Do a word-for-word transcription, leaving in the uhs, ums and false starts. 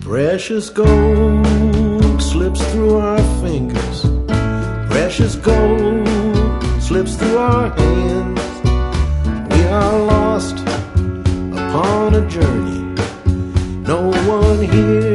Precious gold slips through our fingers. Precious gold slips through our hands. We are lost upon a journey. No one here